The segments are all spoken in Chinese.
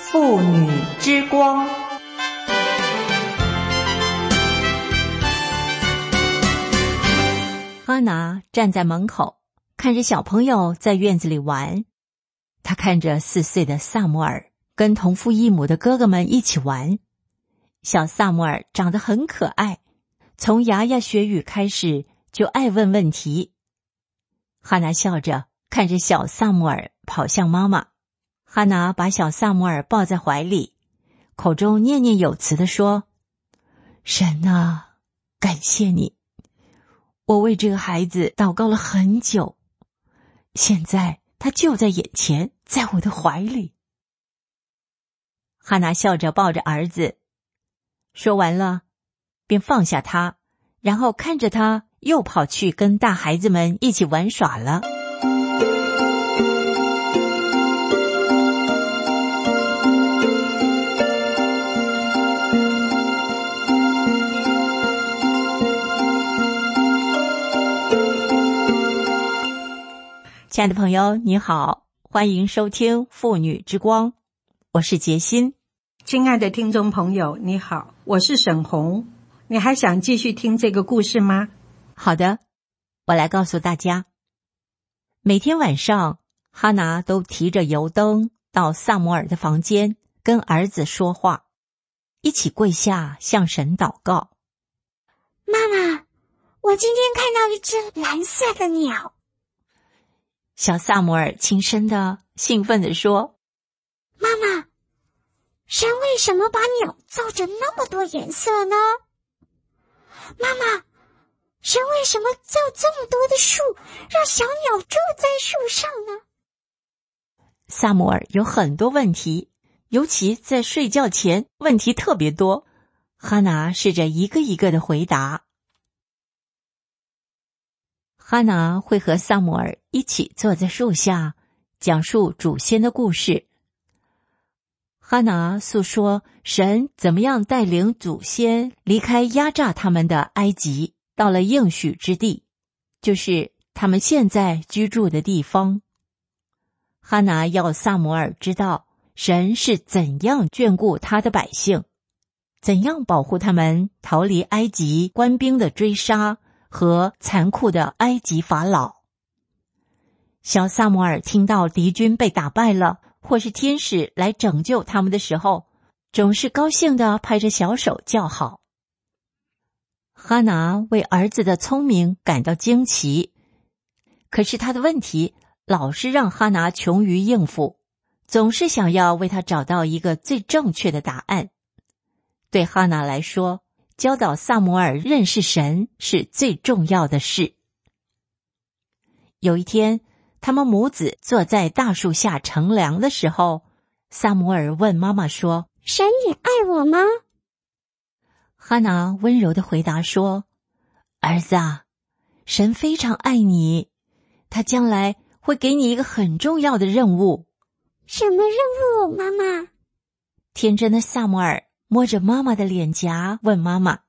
妇女之光。 哈娜站在门口，看着小朋友在院子里玩。她看着4岁的萨摩尔跟同父异母的哥哥们一起玩。小萨摩尔长得很可爱，从牙牙学语开始就爱问问题。哈娜笑着看着小萨摩尔跑向妈妈。哈娜把小萨摩尔抱在怀里，口中念念有词地说：神啊，感谢你，我为这个孩子祷告了很久，现在他就在眼前，在我的怀里。哈娜笑着抱着儿子，说完了便放下他，然后看着他又跑去跟大孩子们一起玩耍了。亲爱的朋友，你好，欢迎收听妇女之光，我是杰心。 亲爱的听众朋友，你好，我是沈红。你还想继续听这个故事吗？ 好的，我来告诉大家。每天晚上，哈娜都提着油灯到萨摩尔的房间，跟儿子说话，一起跪下向神祷告。 妈妈，我今天看到一只蓝色的鸟。 小萨摩尔轻声的兴奋地说： 妈妈，神为什么把鸟造成那么多颜色呢？妈妈，神为什么造这么多的树，让小鸟住在树上呢？ 萨摩尔有很多问题，尤其在睡觉前问题特别多。哈娜试着一个一个的回答。哈娜会和萨摩尔一起坐在树下，讲述祖先的故事。哈娜诉说神怎么样带领祖先离开压榨他们的埃及，到了应许之地，就是他们现在居住的地方。哈娜要萨摩尔知道神是怎样眷顾他的百姓，怎样保护他们逃离埃及官兵的追杀和残酷的埃及法老。小萨摩尔听到敌军被打败了，或是天使来拯救他们的时候，总是高兴地拍着小手叫好。哈娜为儿子的聪明感到惊奇，可是他的问题老是让哈娜穷于应付，总是想要为他找到一个最正确的答案。对哈娜来说，教导萨摩尔认识神是最重要的事。有一天，他们母子坐在大树下乘凉的时候，萨摩尔问妈妈说： 神也爱我吗？ 哈娜温柔地回答说：儿子啊，神非常爱你，他将来会给你一个很重要的任务。 什么任务，妈妈？ 天真的萨摩尔摸着妈妈的脸颊问妈妈：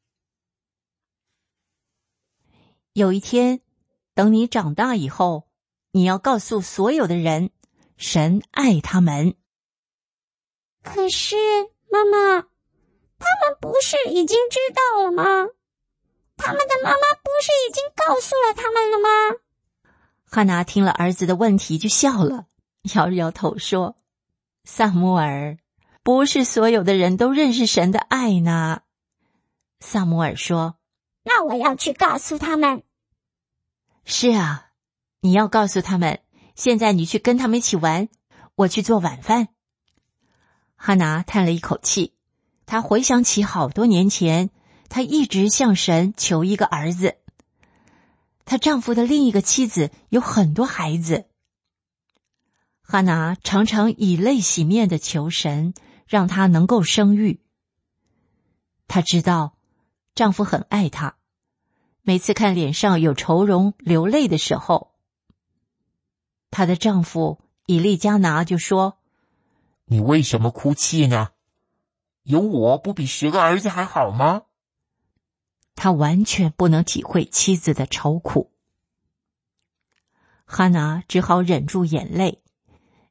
有一天，等你长大以后，你要告诉所有的人，神爱他们。 可是，妈妈，他们不是已经知道了吗？他们的妈妈不是已经告诉了他们了吗？ 哈娜听了儿子的问题就笑了，摇摇头说：萨摩尔，不是所有的人都认识神的爱呢。萨摩尔说： 那我要去告诉他们。 是啊，你要告诉他们，现在你去跟他们一起玩，我去做晚饭。哈娜叹了一口气，她回想起好多年前，她一直向神求一个儿子。她丈夫的另一个妻子有很多孩子。哈娜常常以泪洗面地求神，让她能够生育。她知道丈夫很爱她，每次看脸上有愁容流泪的时候，她的丈夫以利加拿就说： 你为什么哭泣呢？有我不比10个儿子还好吗？ 他完全不能体会妻子的愁苦。哈娜只好忍住眼泪，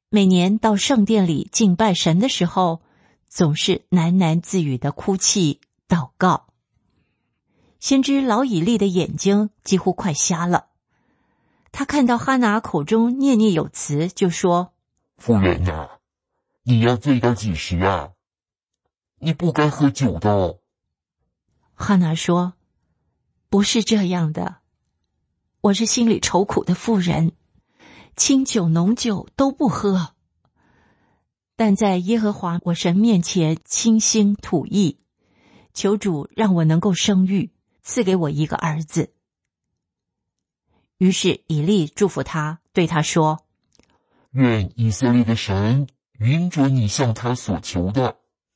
每年到圣殿里敬拜神的时候，总是喃喃自语的哭泣祷告。先知老以利的眼睛几乎快瞎了，他看到哈拿口中念念有词，就说： 夫人啊，你要醉到几时啊？你不该喝酒的。 哈拿说：不是这样的，我是心里愁苦的妇人，清酒浓酒都不喝，但在耶和华我神面前倾心吐意，求主让我能够生育，赐给我一个儿子。于是以利祝福他，对他说： 愿以色列的神允准你向他所求的。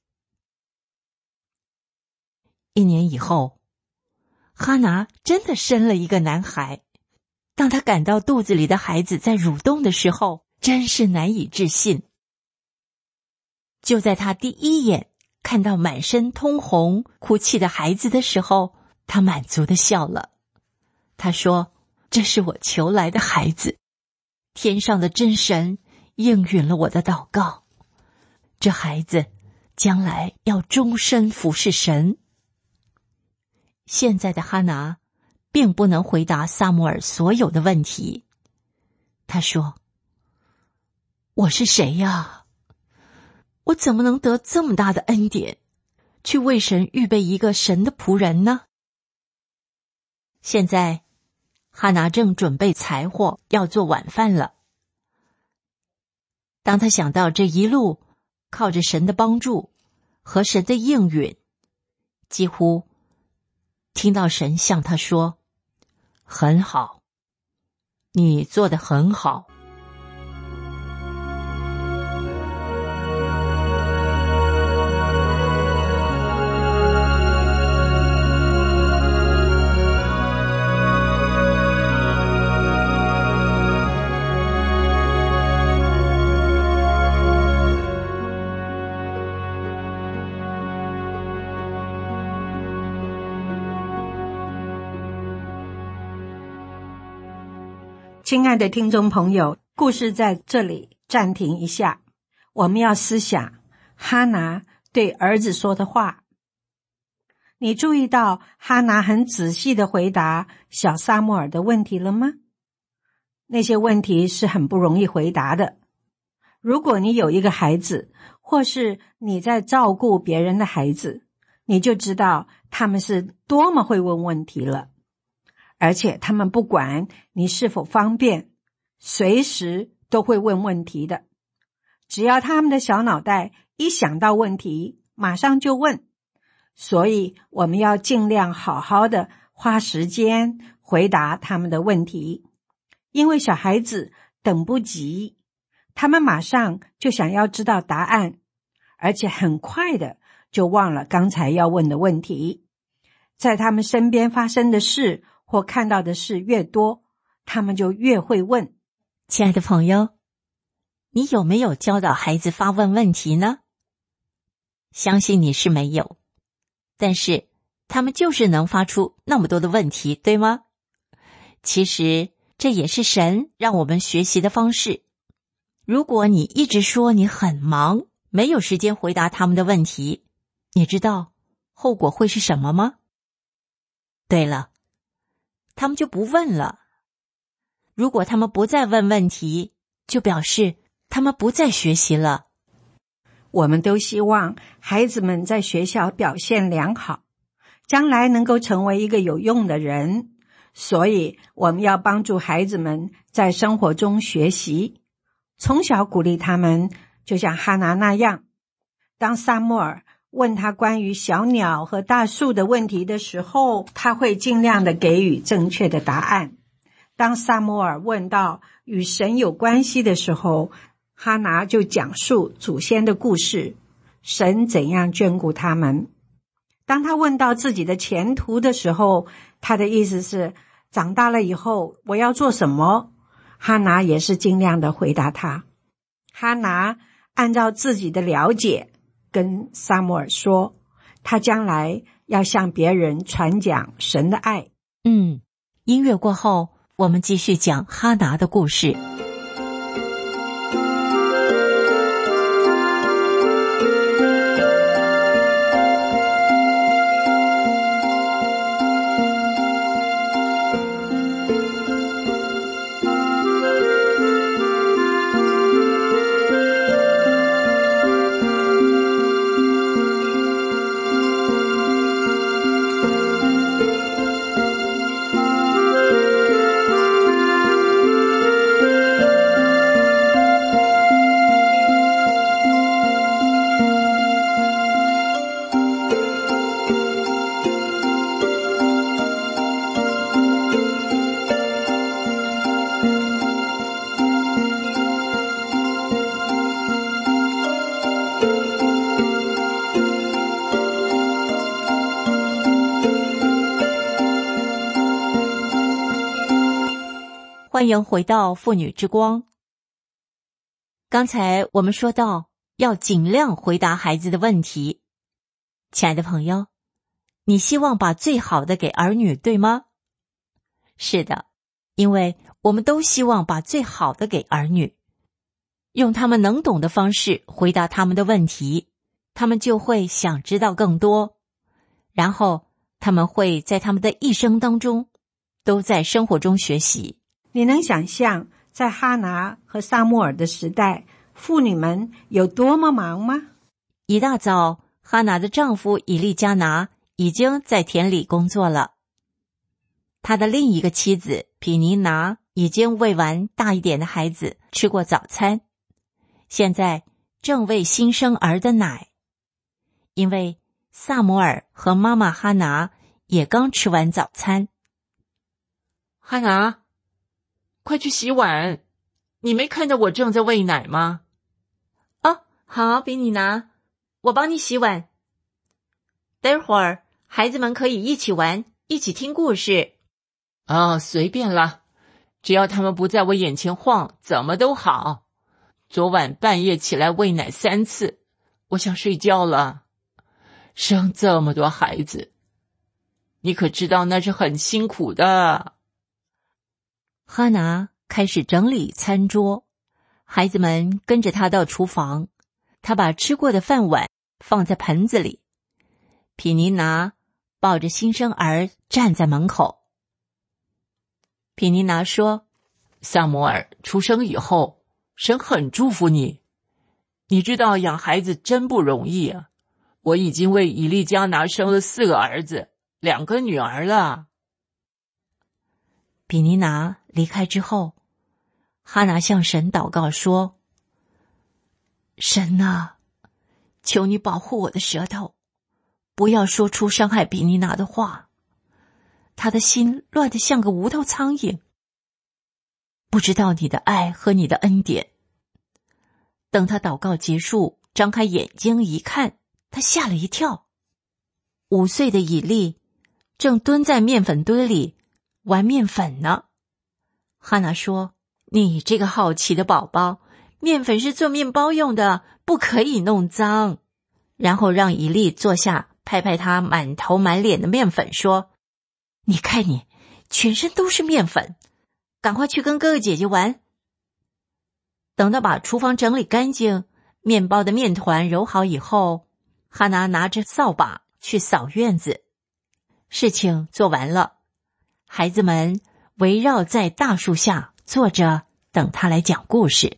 1年以后，哈拿真的生了一个男孩。当他感到肚子里的孩子在蠕动的时候，真是难以置信。就在他第一眼看到满身通红哭泣的孩子的时候，他满足地笑了。他说：这是我求来的孩子，天上的真神应允了我的祷告，这孩子将来要终身服侍神。现在的哈拿并不能回答撒母耳所有的问题。他说：我是谁呀？我怎么能得这么大的恩典，去为神预备一个神的仆人呢？现在哈拿正准备柴火要做晚饭了。当他想到这一路靠着神的帮助和神的应允，几乎听到神向他说：很好，你做得很好。 亲爱的听众朋友，故事在这里暂停一下，我们要思想哈拿对儿子说的话。你注意到哈拿很仔细地回答小撒母耳的问题了吗？那些问题是很不容易回答的。如果你有一个孩子，或是你在照顾别人的孩子，你就知道他们是多么会问问题了。而且他们不管你是否方便，随时都会问问题的。只要他们的小脑袋一想到问题，马上就问。所以我们要尽量好好的花时间回答他们的问题，因为小孩子等不及，他们马上就想要知道答案，而且很快的就忘了刚才要问的问题。在他们身边发生的事或看到的事越多，他们就越会问。 亲爱的朋友，你有没有教导孩子发问问题呢？相信你是没有，但是他们就是能发出那么多的问题，对吗？其实这也是神让我们学习的方式。如果你一直说你很忙，没有时间回答他们的问题，你知道后果会是什么吗？对了，他们就不问了。如果他们不再问问题，就表示他们不再学习了。 我们都希望孩子们在学校表现良好，将来能够成为一个有用的人，所以我们要帮助孩子们在生活中学习，从小鼓励他们，就像哈拿那样。当撒母耳问他关于小鸟和大树的问题的时候，他会尽量的给予正确的答案。当撒母耳问到与神有关系的时候，哈拿就讲述祖先的故事，神怎样眷顾他们。当他问到自己的前途的时候，他的意思是长大了以后我要做什么，哈拿也是尽量的回答他。哈拿按照自己的了解跟撒母耳说，他将来要向别人传讲神的爱。 音乐过后，我们继续讲哈拿的故事。 欢迎回到妇女之光。刚才我们说到要尽量回答孩子的问题。亲爱的朋友，你希望把最好的给儿女，对吗？是的，因为我们都希望把最好的给儿女，用他们能懂的方式回答他们的问题，他们就会想知道更多，然后他们会在他们的一生当中都在生活中学习。 你能想象在哈拿和撒母耳的时代，妇女们有多么忙吗？ 一大早，哈拿的丈夫以利加拿已经在田里工作了，他的另一个妻子毗尼拿已经喂完大一点的孩子吃过早餐，现在正喂新生儿的奶，因为撒母耳和妈妈哈拿也刚吃完早餐。 哈拿，快去洗碗，你没看到我正在喂奶吗？ 哦，好，毗尼拿，我帮你洗碗。待会儿孩子们可以一起玩，一起听故事。 随便啦，只要他们不在我眼前晃，怎么都好。昨晚半夜起来喂奶3次，我想睡觉了。生这么多孩子，你可知道那是很辛苦的。 哈拿开始整理餐桌，孩子们跟着他到厨房，他把吃过的饭碗放在盆子里。毗尼拿抱着新生儿站在门口。毗尼拿说， 撒母耳出生以后，神很祝福你。你知道养孩子真不容易啊。我已经为以利加拿生了4个儿子，2个女儿了。 毗尼拿离开之后，哈拿向神祷告说，神啊，求你保护我的舌头，不要说出伤害毗尼拿的话。他的心乱得像个无头苍蝇，不知道你的爱和你的恩典。等他祷告结束，张开眼睛一看，他吓了一跳。5岁的以利正蹲在面粉堆里玩面粉呢。哈拿说，你这个好奇的宝宝，面粉是做面包用的，不可以弄脏。然后让以利坐下，拍拍他满头满脸的面粉，说，你看你全身都是面粉，赶快去跟哥哥姐姐玩。等到把厨房整理干净，面包的面团揉好以后，哈拿拿着扫把去扫院子。事情做完了，孩子们围绕在大树下坐着，等他来讲故事。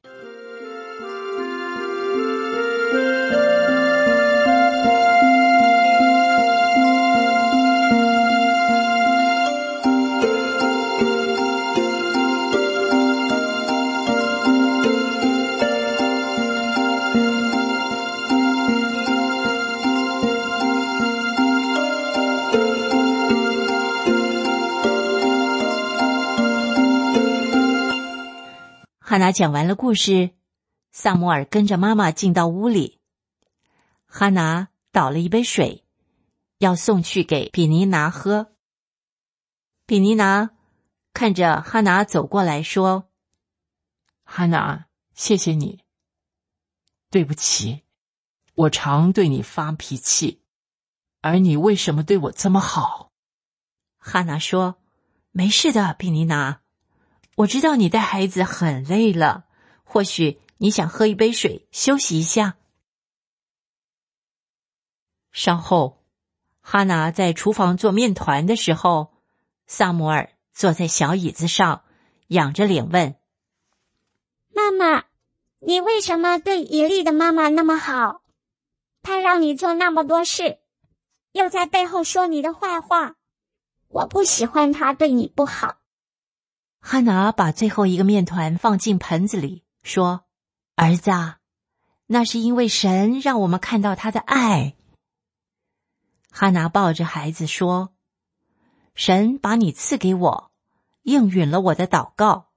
哈拿讲完了故事，撒母耳跟着妈妈进到屋里。哈拿倒了一杯水，要送去给毗尼拿喝。毗尼拿看着哈拿走过来说， 哈拿，谢谢你。对不起，我常对你发脾气，而你为什么对我这么好？ 哈拿说，没事的，毗尼拿，我知道你带孩子很累了，或许你想喝一杯水休息一下。稍后，哈拿在厨房做面团的时候，撒母耳坐在小椅子上，仰着脸问， 妈妈，你为什么对以利的妈妈那么好？她让你做那么多事，又在背后说你的坏话，我不喜欢她对你不好。 哈拿把最后一个面团放进盆子里，说，儿子啊，那是因为神让我们看到他的爱。哈拿抱着孩子说，神把你赐给我，应允了我的祷告。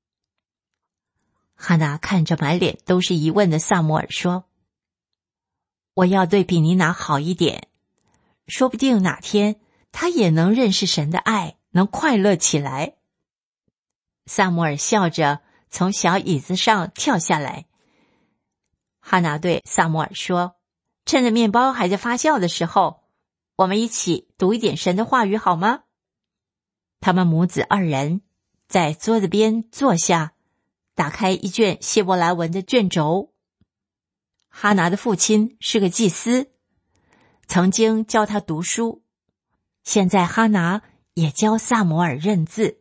哈拿看着满脸都是疑问的撒母耳说，我要对毗尼拿好一点，说不定哪天他也能认识神的爱，能快乐起来。 撒母耳笑着从小椅子上跳下来。哈拿对撒母耳说，趁着面包还在发酵的时候，我们一起读一点神的话语好吗？他们母子二人在桌子边坐下，打开一卷希伯来文的卷轴。哈拿的父亲是个祭司，曾经教他读书，现在哈拿也教撒母耳认字。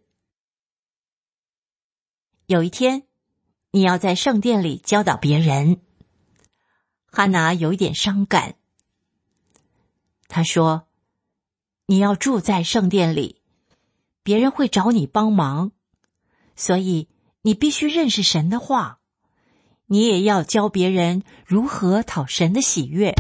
有一天，你要在圣殿里教导别人。哈拿有一点伤感，他说，你要住在圣殿里，别人会找你帮忙，所以你必须认识神的话，你也要教别人如何讨神的喜悦。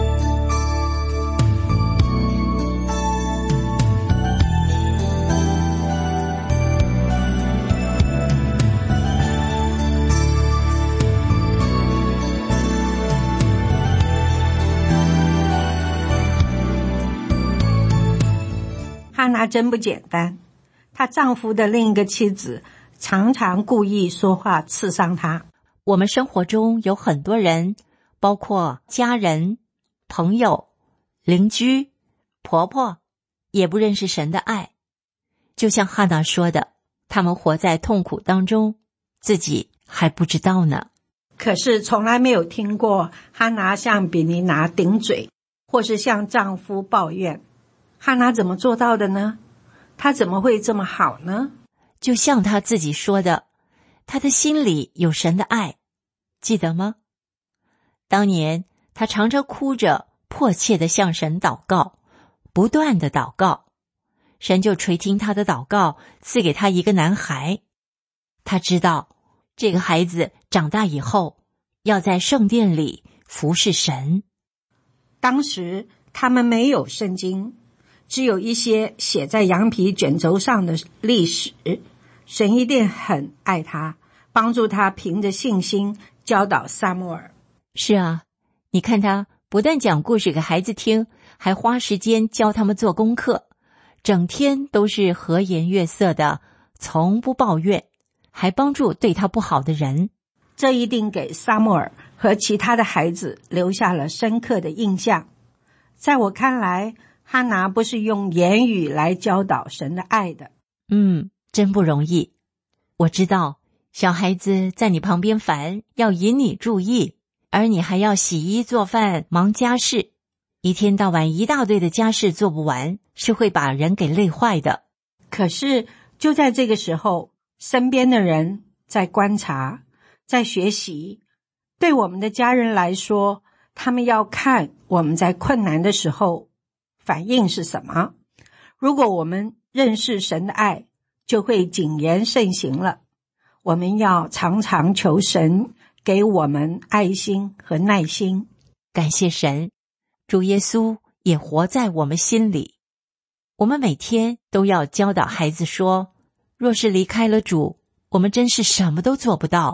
哈拿真不简单，她丈夫的另一个妻子常常故意说话刺伤她。 我们生活中有很多人，包括家人、朋友、邻居、婆婆，也不认识神的爱。就像哈拿说的，他们活在痛苦当中，自己还不知道呢。 可是从来没有听过哈拿向比尼拿顶嘴，或是向丈夫抱怨。哈拿怎么做到的呢？她怎么会这么好呢？ 就像她自己说的，她的心里有神的爱，记得吗？当年她常常哭着迫切地向神祷告，不断地祷告，神就垂听她的祷告，赐给她一个男孩。她知道这个孩子长大以后要在圣殿里服侍神。 当时他们没有圣经，只有一些写在羊皮卷轴上的历史。神一定很爱他，帮助他凭着信心教导撒母耳。 是啊，你看他不但讲故事给孩子听，还花时间教他们做功课，整天都是和颜悦色的，从不抱怨，还帮助对他不好的人。 这一定给撒母耳和其他的孩子留下了深刻的印象。在我看来，哈拿不是用言语来教导神的爱的。 真不容易。我知道小孩子在你旁边烦，要引你注意，而你还要洗衣做饭忙家事，一天到晚一大堆的家事做不完，是会把人给累坏的。 可是就在这个时候，身边的人在观察，在学习。对我们的家人来说，他们要看我们在困难的时候反应是什么。如果我们认识神的爱，就会谨言慎行了。我们要常常求神给我们爱心和耐心。 感谢神，主耶稣也活在我们心里。我们每天都要教导孩子说，若是离开了主，我们真是什么都做不到。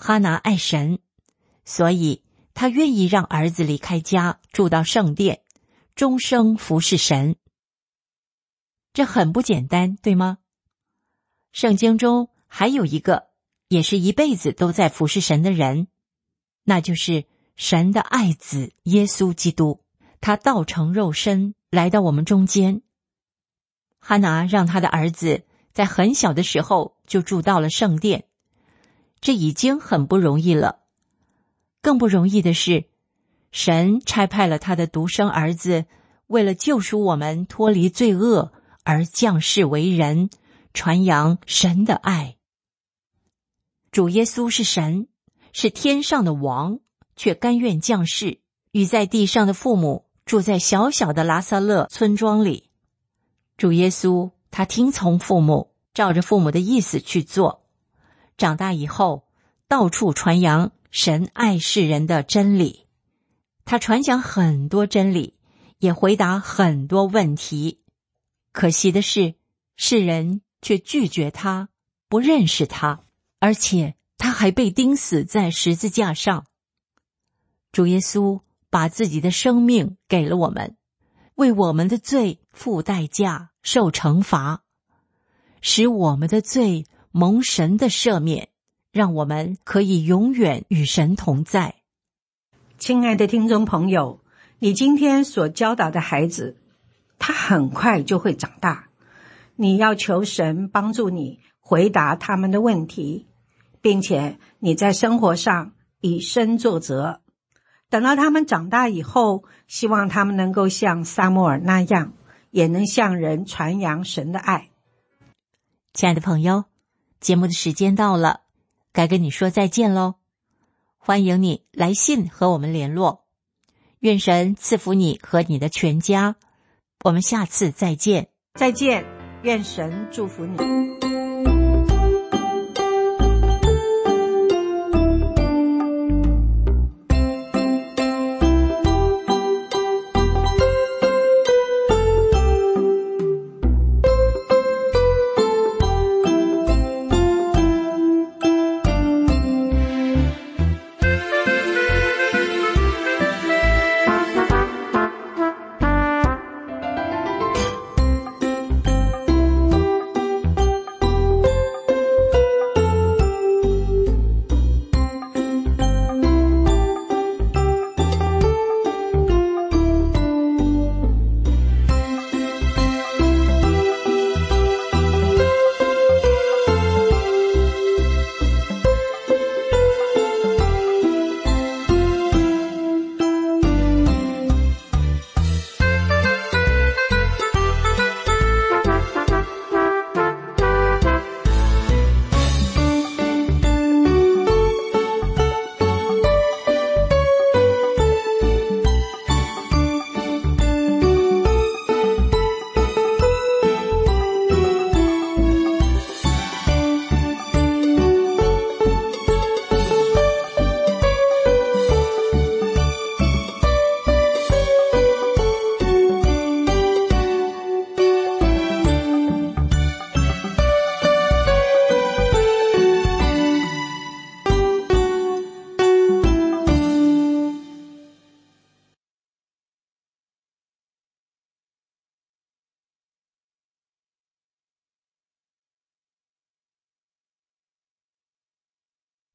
哈拿爱神，所以她愿意让儿子离开家，住到圣殿，终生服侍神。这很不简单，对吗？圣经中还有一个也是一辈子都在服侍神的人，那就是神的爱子耶稣基督。他道成肉身来到我们中间。哈拿让他的儿子在很小的时候就住到了圣殿，这已经很不容易了。更不容易的是，神差派了他的独生儿子，为了救赎我们脱离罪恶而降世为人，传扬神的爱。主耶稣是神，是天上的王，却甘愿降世，与在地上的父母住在小小的拉撒勒村庄里。主耶稣他听从父母，照着父母的意思去做。长大以后，到处传扬神爱世人的真理。他传讲很多真理，也回答很多问题。可惜的是，世人却拒绝他，不认识他，而且他还被钉死在十字架上。主耶稣把自己的生命给了我们，为我们的罪付代价，受惩罚，使我们的罪蒙神的赦免，让我们可以永远与神同在。 亲爱的听众朋友，你今天所教导的孩子，他很快就会长大。你要求神帮助你回答他们的问题，并且你在生活上以身作则。等到他们长大以后，希望他们能够像撒母耳那样，也能向人传扬神的爱。 亲爱的朋友，节目的时间到了，该跟你说再见咯。欢迎你来信和我们联络。愿神赐福你和你的全家。我们下次再见。 再见，愿神祝福你。